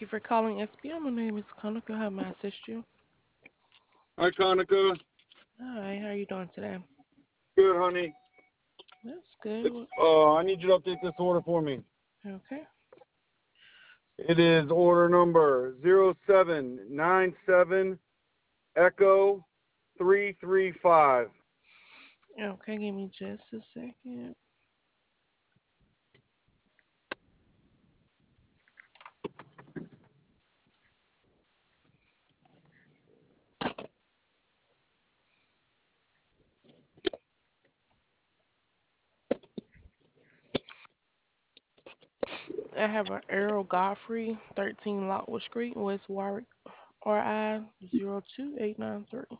you for calling SBM. My name is Conica. How may I assist you? Hi, Conica. Hi, how are you doing today? Good, honey. That's good. It's I need you to update this order for me. Okay. It is order number 0797 Echo 335. Okay, give me just a second. I have an Earl Godfrey, 13 Lockwood Street, West Warwick, RI 02893.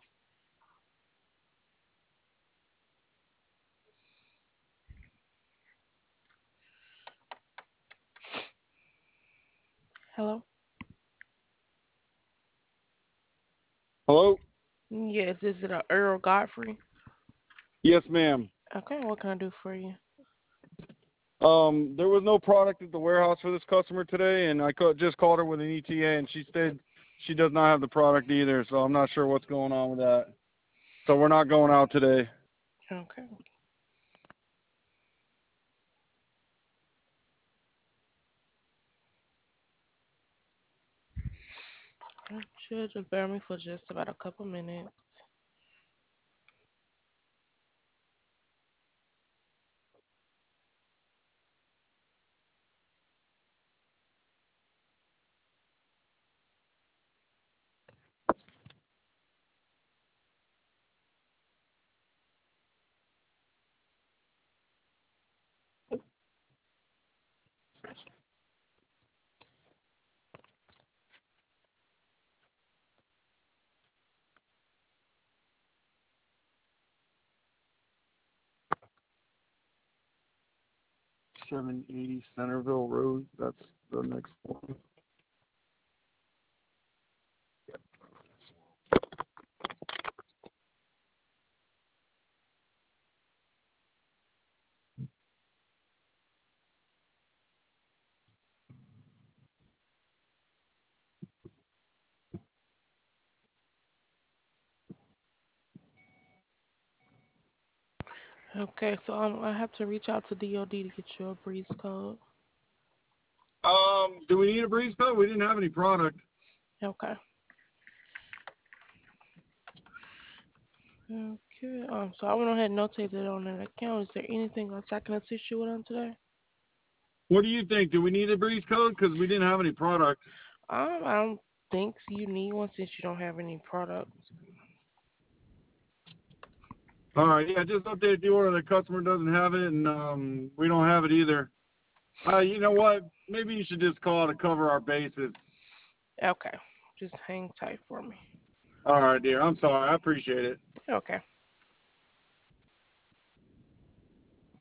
Hello? Hello? Yes, is it a Earl Godfrey? Yes, ma'am. Okay, what can I do for you? There was no product at the warehouse for this customer today, and just called her with an ETA, and she said she does not have the product either, so I'm not sure what's going on with that. So we're not going out today. Okay. Just bear me for just about a couple minutes. – 780 Centerville Road. That's the next one. Okay, so I have to reach out to DOD to get you a breeze code. Do we need a breeze code? We didn't have any product. Okay. Okay. So I went ahead and notated it on an account. Is there anything else I can assist you with on today? What do you think? Do we need a breeze code? Because we didn't have any product. I don't think you need one since you don't have any products. All right, yeah, just update the order. The customer doesn't have it, and we don't have it either. You know what? Maybe you should just call to cover our bases. Okay. Just hang tight for me. All right, dear. I'm sorry. I appreciate it. Okay.